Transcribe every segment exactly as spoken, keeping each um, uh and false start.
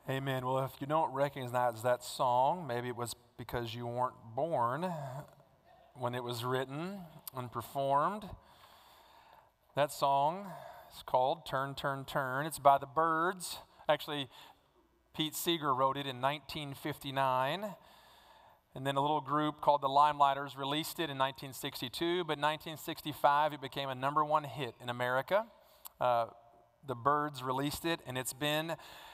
Amen. Well, if you don't recognize that song, maybe it was because you weren't born when it was written and performed. That song is called Turn, Turn, Turn. It's by the Byrds. Actually, Pete Seeger wrote it in nineteen fifty-nine. And then a little group called the Limelighters released it in nineteen sixty-two. But in nineteen sixty-five, it became a number one hit in America. Uh, the Byrds released it, and it's been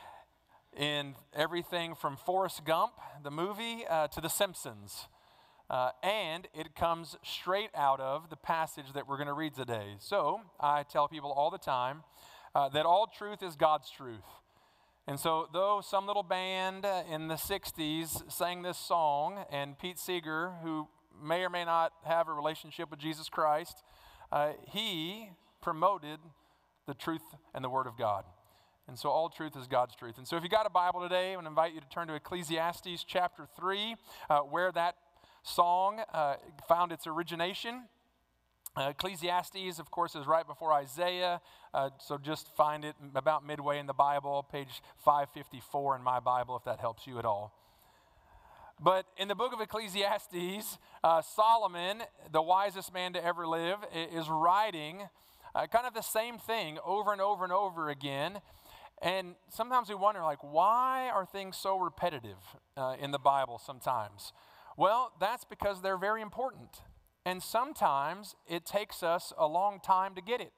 in everything from Forrest Gump, the movie, uh, to The Simpsons. Uh, and it comes straight out of the passage that we're going to read today. So I tell people all the time uh, that all truth is God's truth. And so though some little band uh, in the sixties sang this song, and Pete Seeger, who may or may not have a relationship with Jesus Christ, uh, he promoted the truth and the Word of God. And so all truth is God's truth. And so if you got a Bible today, I want to invite you to turn to Ecclesiastes chapter three, uh, where that song uh, found its origination. Uh, Ecclesiastes, of course, is right before Isaiah, uh, so just find it about midway in the Bible, page five fifty-four in my Bible, if that helps you at all. But in the book of Ecclesiastes, uh, Solomon, the wisest man to ever live, is writing uh, kind of the same thing over and over and over again. And sometimes we wonder, like, why are things so repetitive uh, in the Bible sometimes? Well, that's because they're very important. And sometimes it takes us a long time to get it.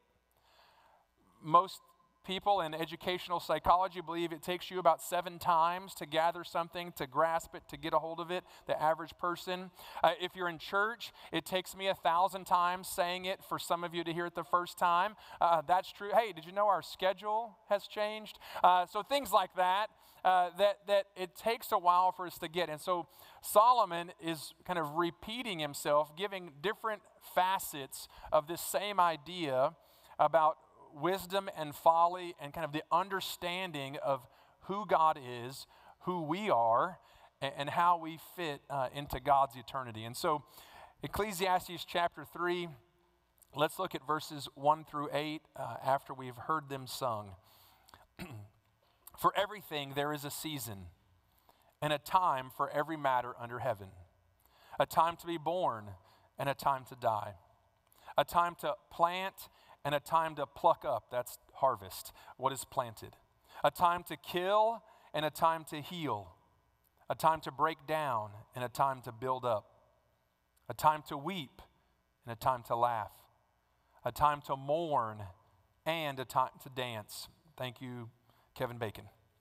Most people in educational psychology believe it takes you about seven times to gather something, to grasp it, to get a hold of it, the average person. Uh, if you're in church, it takes me a thousand times saying it for some of you to hear it the first time. Uh, that's true. Hey, did you know our schedule has changed? Uh, so things like that, uh, that, that it takes a while for us to get. And so Solomon is kind of repeating himself, giving different facets of this same idea about wisdom and folly and kind of the understanding of who God is, who we are, and, and how we fit uh, into God's eternity. And so Ecclesiastes chapter three, let's look at verses one through eight uh, after we've heard them sung. For everything there is a season and a time for every matter under heaven, a time to be born and a time to die, a time to plant and a time to pluck up, that's harvest, what is planted. A time to kill and a time to heal. A time to break down and a time to build up. A time to weep and a time to laugh. A time to mourn and a time to dance. Thank you, Kevin Bacon.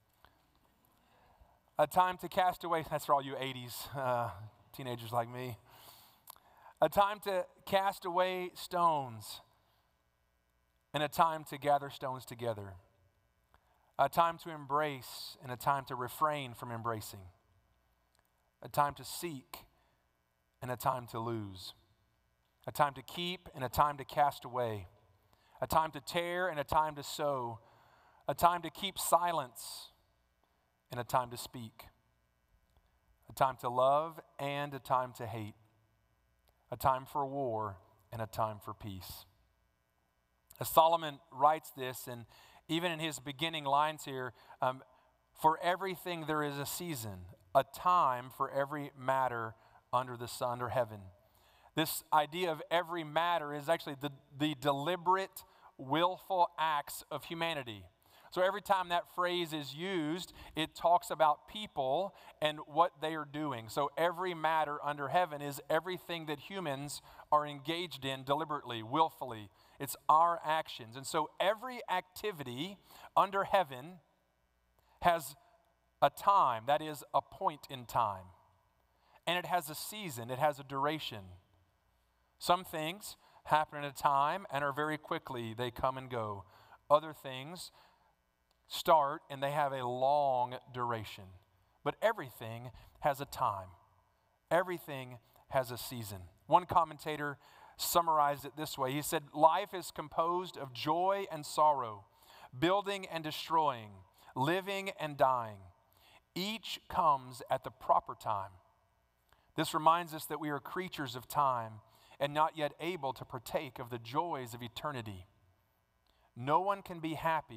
A time to cast away, that's for all you eighties uh, teenagers like me. A time to cast away stones. And a time to gather stones together. A time to embrace and a time to refrain from embracing. A time to seek and a time to lose. A time to keep and a time to cast away. A time to tear and a time to sow. A time to keep silence and a time to speak. A time to love and a time to hate. A time for war and a time for peace. As Solomon writes this, and even in his beginning lines here, um, for everything there is a season, a time for every matter under the sun or heaven. This idea of every matter is actually the, the deliberate, willful acts of humanity. So every time that phrase is used, it talks about people and what they are doing. So every matter under heaven is everything that humans are engaged in deliberately, willfully. It's our actions. And so every activity under heaven has a time, that is a point in time. And it has a season, it has a duration. Some things happen at a time and are very quickly, they come and go. Other things start and they have a long duration. But everything has a time. Everything has a season. One commentator summarized it this way. He said, life is composed of joy and sorrow, building and destroying, living and dying. Each comes at the proper time. This reminds us that we are creatures of time and not yet able to partake of the joys of eternity. No one can be happy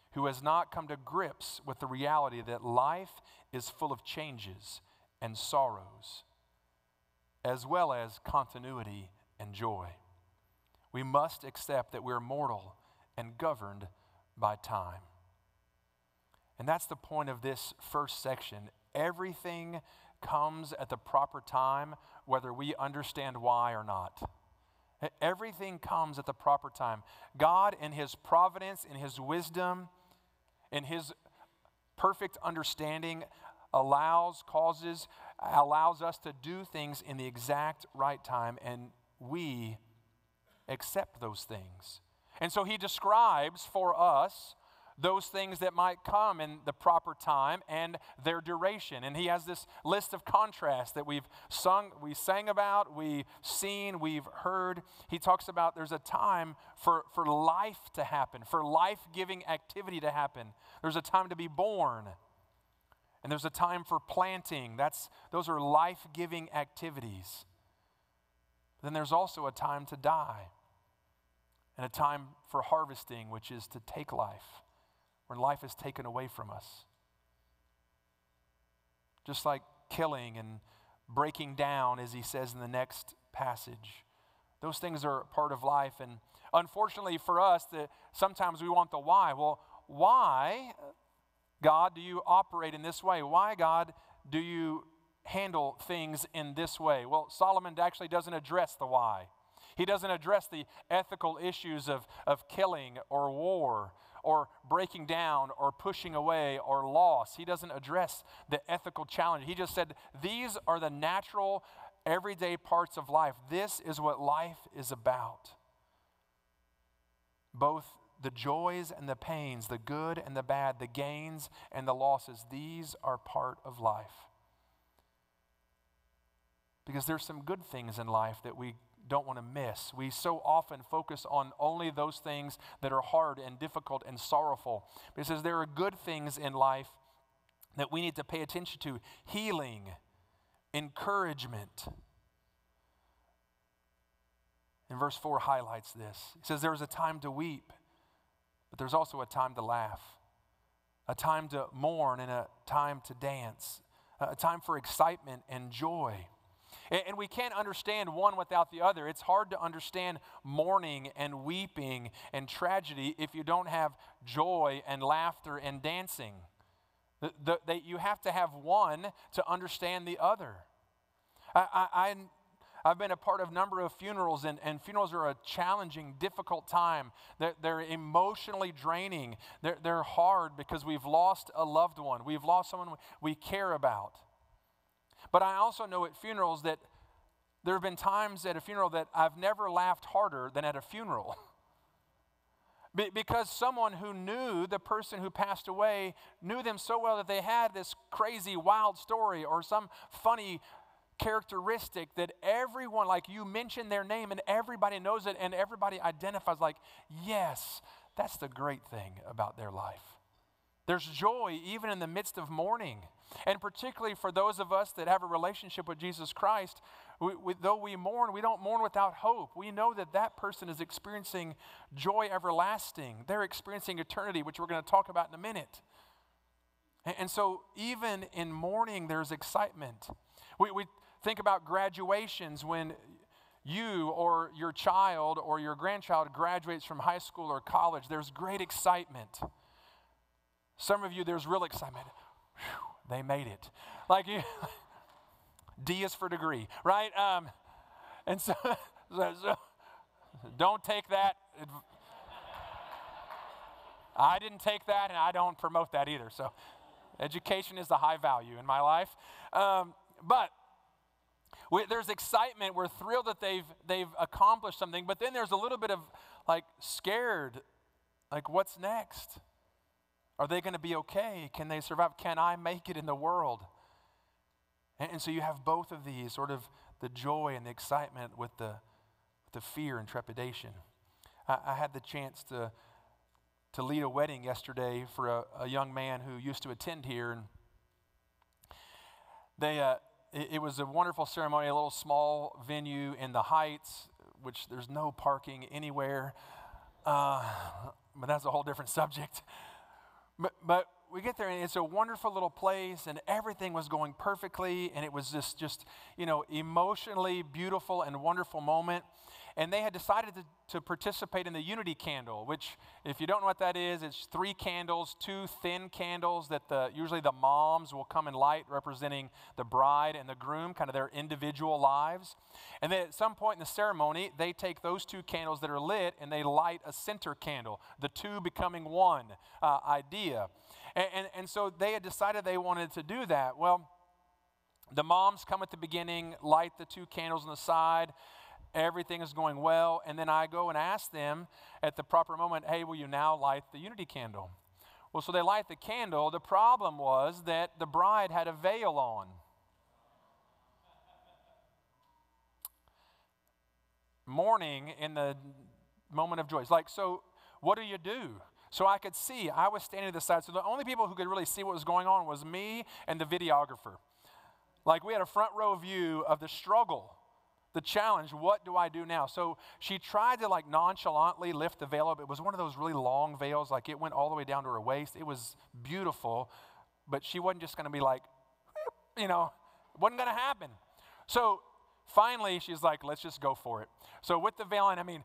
who has not come to grips with the reality that life is full of changes and sorrows, as well as continuity and joy. We must accept that we're mortal and governed by time. And that's the point of this first section. Everything comes at the proper time, whether we understand why or not. Everything comes at the proper time. God, in His providence, in His wisdom, in His perfect understanding, allows, causes, allows us to do things in the exact right time, and we accept those things. And so He describes for us those things that might come in the proper time and their duration. And He has this list of contrasts that we've sung, we sang about, we've seen, we've heard. He talks about there's a time for, for life to happen, for life-giving activity to happen. There's a time to be born. And there's a time for planting. That's, those are life-giving activities. Then there's also a time to die. And a time for harvesting, which is to take life, when life is taken away from us. Just like killing and breaking down, as he says in the next passage. Those things are part of life. And unfortunately for us, the, sometimes we want the why. Well, why, God, do you operate in this way? Why, God, do you handle things in this way? Well, Solomon actually doesn't address the why. He doesn't address the ethical issues of, of killing or war or breaking down or pushing away or loss. He doesn't address the ethical challenge. He just said, these are the natural, everyday parts of life. This is what life is about. Both the joys and the pains, the good and the bad, the gains and the losses, these are part of life. Because there's some good things in life that we don't want to miss. We so often focus on only those things that are hard and difficult and sorrowful. But it says there are good things in life that we need to pay attention to. Healing, encouragement. And verse four highlights this. It says there is a time to weep, but there's also a time to laugh. A time to mourn and a time to dance. A time for excitement and joy. And we can't understand one without the other. It's hard to understand mourning and weeping and tragedy if you don't have joy and laughter and dancing. The, the, they, you have to have one to understand the other. I, I, I, I've been a part of a number of funerals, and, and funerals are a challenging, difficult time. They're, they're emotionally draining. They're, they're hard because we've lost a loved one. We've lost someone we care about. But I also know at funerals that there have been times at a funeral that I've never laughed harder than at a funeral. Be- because someone who knew the person who passed away knew them so well that they had this crazy, wild story or some funny characteristic that everyone, like you mention their name and everybody knows it and everybody identifies like, yes, that's the great thing about their life. There's joy even in the midst of mourning. And particularly for those of us that have a relationship with Jesus Christ, we, we, though we mourn, we don't mourn without hope. We know that that person is experiencing joy everlasting. They're experiencing eternity, which we're going to talk about in a minute. And, and so even in mourning, there's excitement. We, we think about graduations when you or your child or your grandchild graduates from high school or college. There's great excitement. Some of you, there's real excitement. Whew. They made it. Like you, D is for degree, right? Um, and so, so, so, don't take that. I didn't take that, and I don't promote that either. So education is the high value in my life. Um, but we, there's excitement. We're thrilled that they've, they've accomplished something. But then there's a little bit of like scared, like what's next? Are they going to be okay? Can they survive? Can I make it in the world? And, and so you have both of these, sort of the joy and the excitement with the, with the fear and trepidation. I, I had the chance to, to lead a wedding yesterday for a, a young man who used to attend here. And they, uh, it, it was a wonderful ceremony, a little small venue in the Heights, which there's no parking anywhere. Uh, but that's a whole different subject. But, but we get there, and it's a wonderful little place, and everything was going perfectly, and it was this just, you know, emotionally beautiful and wonderful moment. And they had decided to, to participate in the unity candle, which, if you don't know what that is, it's three candles, two thin candles that the usually the moms will come and light, representing the bride and the groom, kind of their individual lives. And then at some point in the ceremony, they take those two candles that are lit and they light a center candle, the two becoming one uh, idea. And, and, and so they had decided they wanted to do that. Well, the moms come at the beginning, light the two candles on the side. Everything is going well, and then I go and ask them at the proper moment, hey, will you now light the unity candle? Well, so they light the candle. The problem was that the bride had a veil on. Mourning in the moment of joy. It's like, so what do you do? So I could see, I was standing to the side, so the only people who could really see what was going on was me and the videographer. Like, we had a front row view of the struggle. The challenge, what do I do now? So she tried to like nonchalantly lift the veil up. It was one of those really long veils, like it went all the way down to her waist. It was beautiful, but she wasn't just going to be like, you know, it wasn't going to happen. So finally she's like, let's just go for it. So with the veil on, I mean,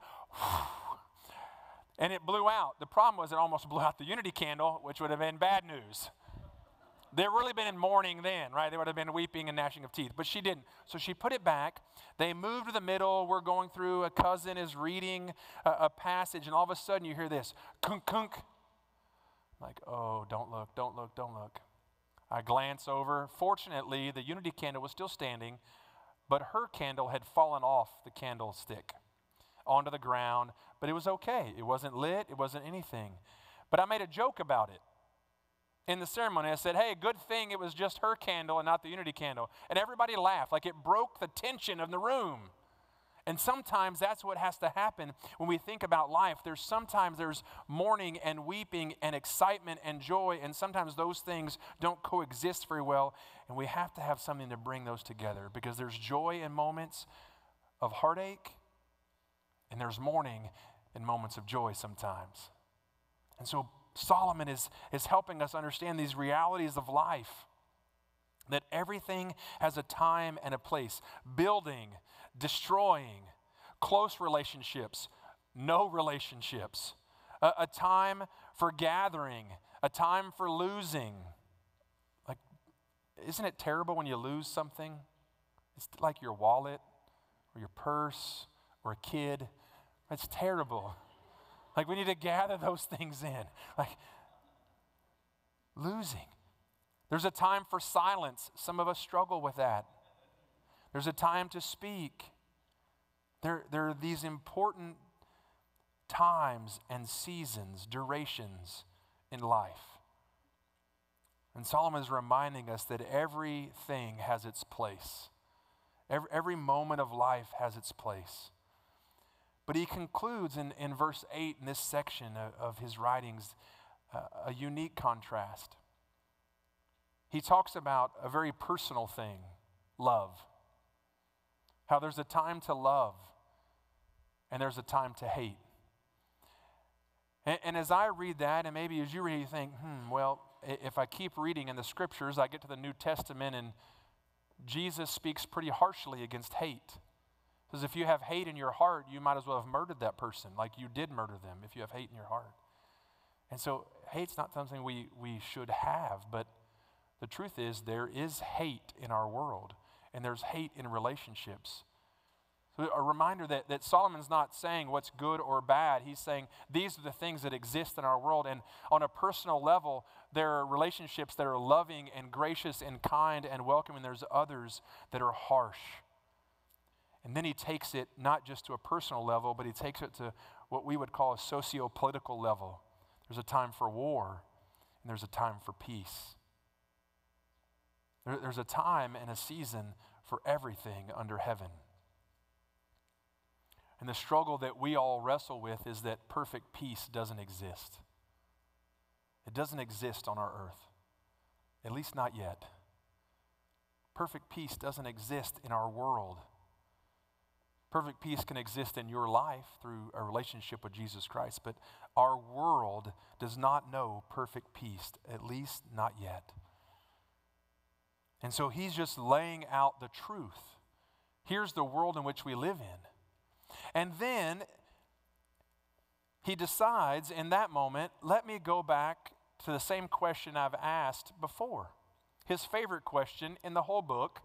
and it blew out. The problem was it almost blew out the unity candle, which would have been bad news. They'd really been in mourning then, right? They would have been weeping and gnashing of teeth, but she didn't. So she put it back. They moved to the middle. We're going through, a cousin is reading a, a passage, and all of a sudden you hear this, kunk, kunk. Like, oh, don't look, don't look, don't look. I glance over. Fortunately, the unity candle was still standing, but her candle had fallen off the candlestick onto the ground, but it was okay. It wasn't lit. It wasn't anything. But I made a joke about it. In the ceremony, I said, hey, good thing it was just her candle and not the unity candle. And everybody laughed, like it broke the tension of the room. And sometimes that's what has to happen when we think about life. There's sometimes there's mourning and weeping and excitement and joy, and sometimes those things don't coexist very well, and we have to have something to bring those together, because there's joy in moments of heartache, and there's mourning in moments of joy sometimes. And so Solomon is, is helping us understand these realities of life, that everything has a time and a place. Building, destroying, close relationships, no relationships, a, a time for gathering, a time for losing. Like, isn't it terrible when you lose something? It's like your wallet or your purse or a kid. It's terrible. Like, we need to gather those things in. Like, losing. There's a time for silence. Some of us struggle with that. There's a time to speak. There, there are these important times and seasons, durations in life. And Solomon is reminding us that everything has its place. Every, every moment of life has its place. But he concludes in, in verse eight, in this section of, of his writings, uh, a unique contrast. He talks about a very personal thing, love. How there's a time to love and there's a time to hate. And, and as I read that, and maybe as you read it, you think, hmm, well, if I keep reading in the scriptures, I get to the New Testament and Jesus speaks pretty harshly against hate. Because if you have hate in your heart, you might as well have murdered that person, like you did murder them if you have hate in your heart. And so hate's not something we, we should have, but the truth is there is hate in our world, and there's hate in relationships. So a reminder that, that Solomon's not saying what's good or bad. He's saying these are the things that exist in our world, and on a personal level, there are relationships that are loving and gracious and kind and welcoming. There's others that are harsh. And then he takes it not just to a personal level, but he takes it to what we would call a socio-political level. There's a time for war, and there's a time for peace. There, there's a time and a season for everything under heaven. And the struggle that we all wrestle with is that perfect peace doesn't exist. It doesn't exist on our earth, at least not yet. Perfect peace doesn't exist in our world. Perfect peace can exist in your life through a relationship with Jesus Christ, but our world does not know perfect peace, at least not yet. And so he's just laying out the truth. Here's the world in which we live in. And then he decides in that moment, let me go back to the same question I've asked before. His favorite question in the whole book.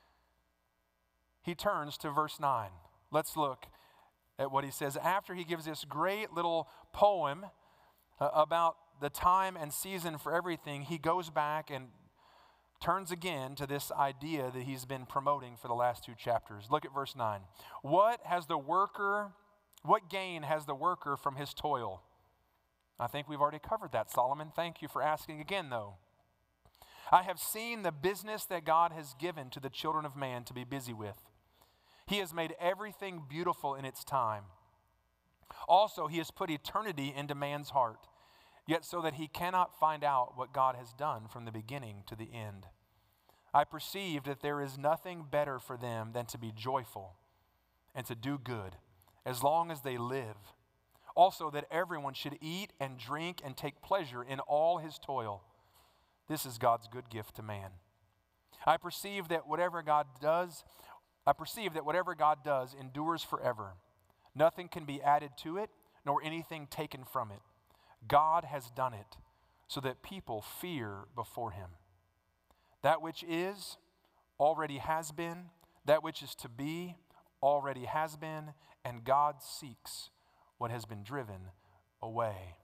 He turns to verse nine. Let's look at what he says. After he gives this great little poem uh, about the time and season for everything, he goes back and turns again to this idea that he's been promoting for the last two chapters. Look at verse nine. What has the worker, what gain has the worker from his toil? I think we've already covered that, Solomon. Thank you for asking again, though. I have seen the business that God has given to the children of man to be busy with. He has made everything beautiful in its time. Also, he has put eternity into man's heart, yet so that he cannot find out what God has done from the beginning to the end. I perceive that there is nothing better for them than to be joyful and to do good, as long as they live. Also, that everyone should eat and drink and take pleasure in all his toil. This is God's good gift to man. I perceive that whatever God does, I perceive that whatever God does endures forever. Nothing can be added to it, nor anything taken from it. God has done it so that people fear before him. That which is already has been, that which is to be already has been, and God seeks what has been driven away.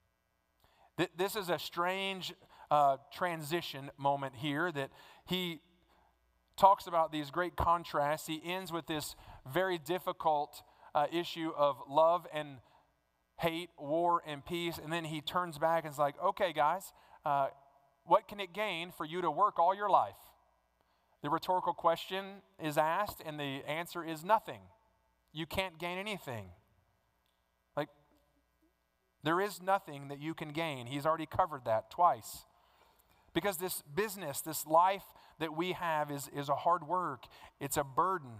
Th- this is a strange uh, transition moment here that he talks about these great contrasts. He ends with this very difficult uh, issue of love and hate, war and peace, and then he turns back and is like, okay, guys, uh, what can it gain for you to work all your life? The rhetorical question is asked, and the answer is nothing. You can't gain anything. Like, there is nothing that you can gain. He's already covered that twice. Because this business, this life that we have is, is a hard work. It's a burden.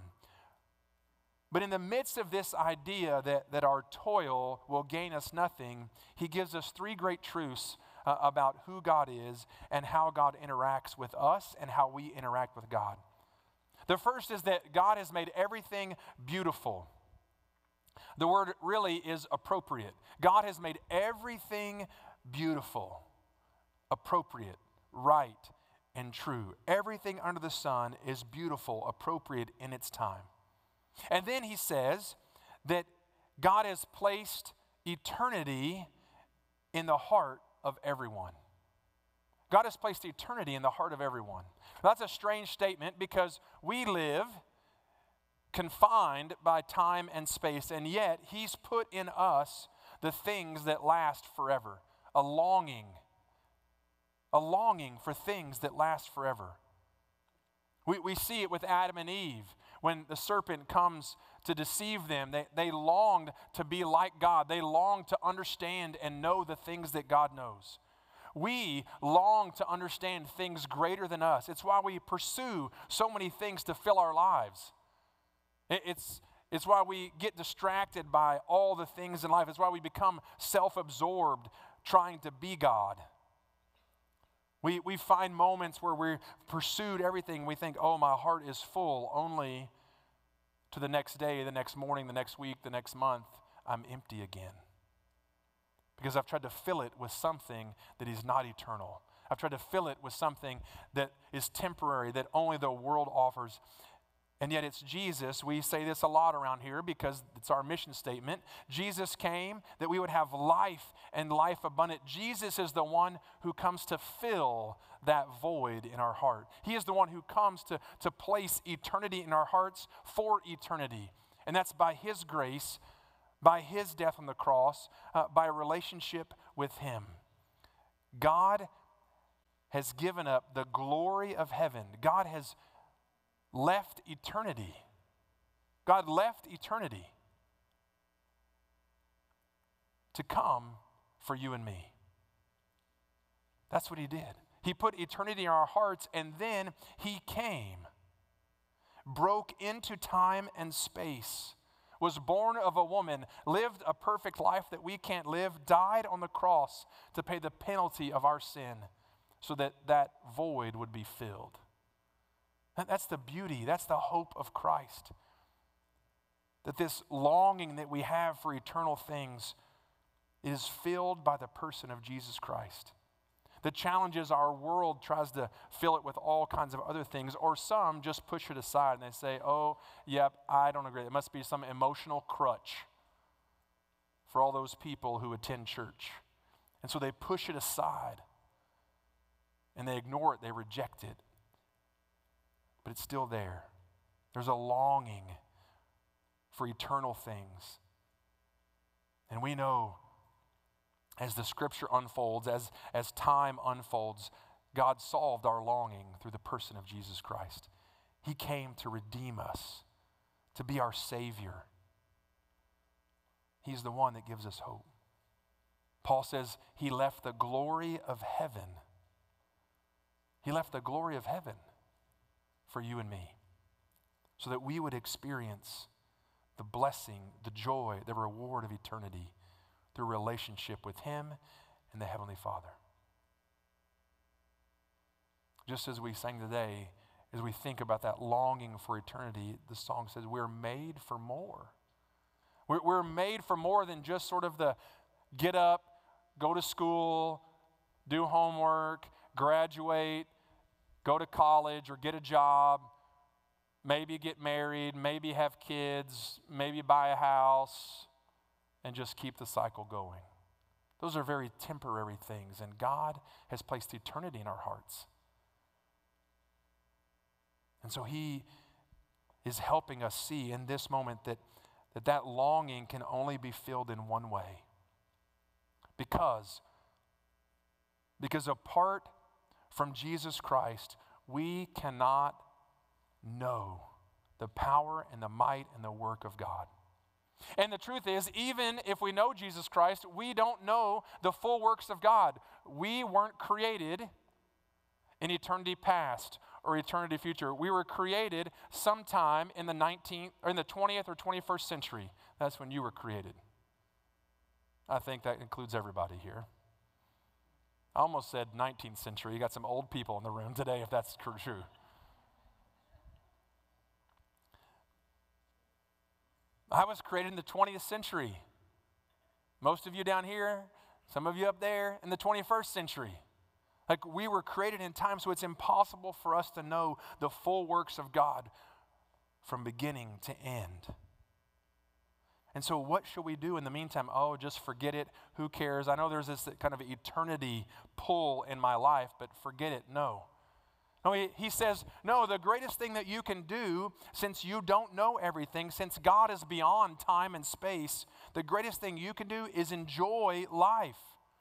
But in the midst of this idea that, that our toil will gain us nothing, he gives us three great truths uh, about who God is and how God interacts with us and how we interact with God. The first is that God has made everything beautiful. The word really is appropriate. God has made everything beautiful, appropriate, right, and true. Everything under the sun is beautiful, appropriate in its time. And then he says that God has placed eternity in the heart of everyone. God has placed eternity in the heart of everyone. That's a strange statement because we live confined by time and space, and yet he's put in us the things that last forever, a longing, a longing for things that last forever. We, we see it with Adam and Eve. When the serpent comes to deceive them, they, they longed to be like God. They longed to understand and know the things that God knows. We long to understand things greater than us. It's why we pursue so many things to fill our lives. It, it's, it's why we get distracted by all the things in life. It's why we become self-absorbed trying to be God. We, we find moments where we've pursued everything. We think, oh, my heart is full, only to the next day, the next morning, the next week, the next month, I'm empty again. Because I've tried to fill it with something that is not eternal. I've tried to fill it with something that is temporary, that only the world offers. And yet it's Jesus. We say this a lot around here because it's our mission statement. Jesus came that we would have life and life abundant. Jesus is the one who comes to fill that void in our heart. He is the one who comes to, to place eternity in our hearts for eternity. And that's by his grace, by his death on the cross, uh, by a relationship with him. God has given up the glory of heaven. God has left eternity. God left eternity to come for you and me. That's what he did. He put eternity in our hearts, and then he came, broke into time and space, was born of a woman, lived a perfect life that we can't live, died on the cross to pay the penalty of our sin so that that void would be filled. That's the beauty, that's the hope of Christ. That this longing that we have for eternal things is filled by the person of Jesus Christ. The challenge is our world tries to fill it with all kinds of other things, or some just push it aside and they say, oh, yep, I don't agree. It must be some emotional crutch for all those people who attend church. And so they push it aside and they ignore it, they reject it. But it's still there. There's a longing for eternal things. And we know as the scripture unfolds, as, as time unfolds, God solved our longing through the person of Jesus Christ. He came to redeem us, to be our Savior. He's the one that gives us hope. Paul says he left the glory of heaven. He left the glory of heaven for you and me, so that we would experience the blessing, the joy, the reward of eternity through relationship with Him and the Heavenly Father. Just as we sang today, as we think about that longing for eternity, the song says we're made for more. We're, we're made for more than just sort of the get up, go to school, do homework, graduate, go to college or get a job, maybe get married, maybe have kids, maybe buy a house, and just keep the cycle going. Those are very temporary things, and God has placed eternity in our hearts. And so He is helping us see in this moment that that, that longing can only be filled in one way. Because, because apart from Jesus Christ, we cannot know the power and the might and the work of God. And the truth is, even if we know Jesus Christ, we don't know the full works of God. We weren't created in eternity past or eternity future. We were created sometime in the nineteenth or in the twentieth or twenty-first century. That's when you were created. I think that includes everybody here. I almost said nineteenth century. You got some old people in the room today if that's true. I was created in the twentieth century. Most of you down here, some of you up there in the twenty-first century. Like, we were created in time, so it's impossible for us to know the full works of God from beginning to end. And so what should we do in the meantime? Oh, just forget it. Who cares? I know there's this kind of eternity pull in my life, but forget it. No. No, he, he says, no, the greatest thing that you can do, since you don't know everything, since God is beyond time and space, the greatest thing you can do is enjoy life.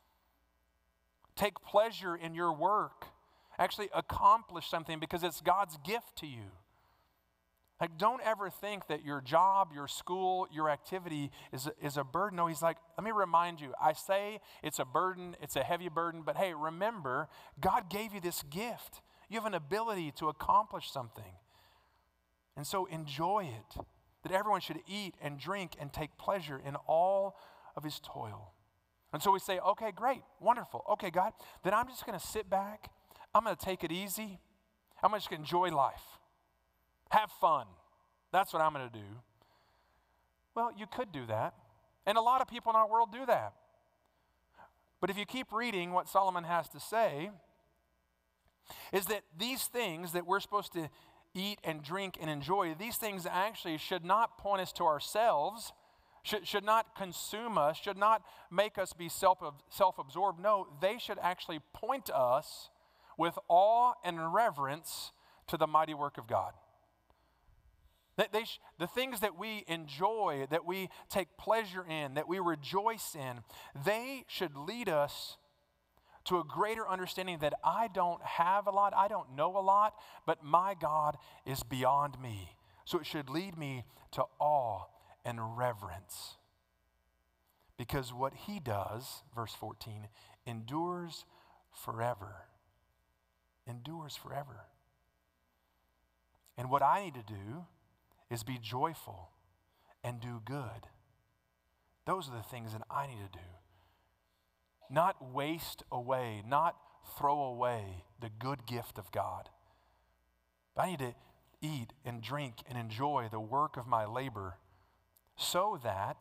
Take pleasure in your work. Actually accomplish something because it's God's gift to you. Like, don't ever think that your job, your school, your activity is a, is a burden. No, he's like, let me remind you, I say it's a burden, it's a heavy burden, but hey, remember, God gave you this gift. You have an ability to accomplish something. And so enjoy it. That everyone should eat and drink and take pleasure in all of his toil. And so we say, okay, great, wonderful. Okay, God, then I'm just going to sit back. I'm going to take it easy. I'm just going to enjoy life. Have fun. That's what I'm going to do. Well, you could do that. And a lot of people in our world do that. But if you keep reading what Solomon has to say, is that these things that we're supposed to eat and drink and enjoy, these things actually should not point us to ourselves, should, should not consume us, should not make us be self, self-absorbed. No, they should actually point us with awe and reverence to the mighty work of God. That they sh- the things that we enjoy, that we take pleasure in, that we rejoice in, they should lead us to a greater understanding that I don't have a lot, I don't know a lot, but my God is beyond me. So it should lead me to awe and reverence. Because what he does, verse fourteen, endures forever. Endures forever. And what I need to do is be joyful and do good. Those are the things that I need to do. Not waste away, not throw away the good gift of God. But I need to eat and drink and enjoy the work of my labor so that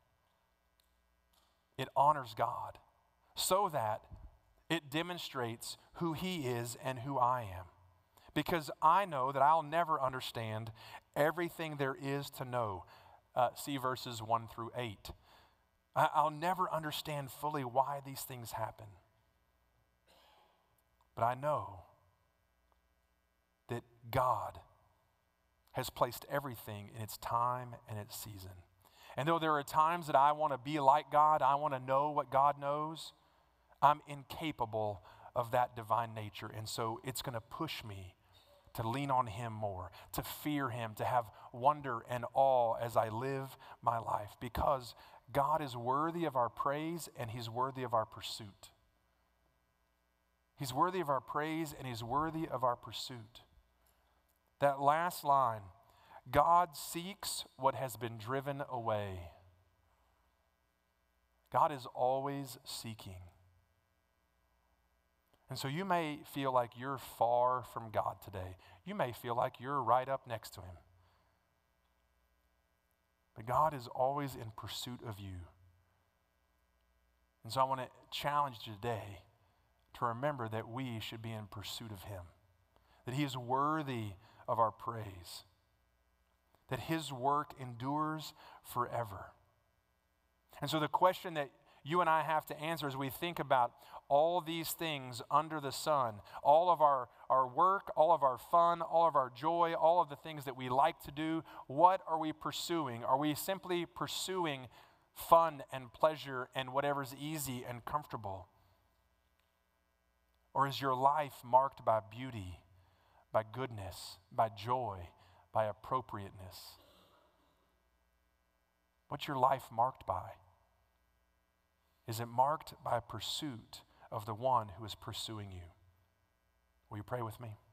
it honors God, so that it demonstrates who He is and who I am. Because I know that I'll never understand everything there is to know. Uh, see verses one through eight. I, I'll never understand fully why these things happen. But I know that God has placed everything in its time and its season. And though there are times that I want to be like God, I want to know what God knows, I'm incapable of that divine nature. And so it's going to push me to lean on Him more, to fear Him, to have wonder and awe as I live my life, because God is worthy of our praise and He's worthy of our pursuit. He's worthy of our praise and He's worthy of our pursuit. That last line, God seeks what has been driven away. God is always seeking. And so you may feel like you're far from God today. You may feel like you're right up next to Him. But God is always in pursuit of you. And so I want to challenge you today to remember that we should be in pursuit of Him. That He is worthy of our praise. That His work endures forever. And so the question that you and I have to answer as we think about all these things under the sun, all of our, our work, all of our fun, all of our joy, all of the things that we like to do, what are we pursuing? Are we simply pursuing fun and pleasure and whatever's easy and comfortable? Or is your life marked by beauty, by goodness, by joy, by appropriateness? What's your life marked by? Is it marked by pursuit of the one who is pursuing you? Will you pray with me?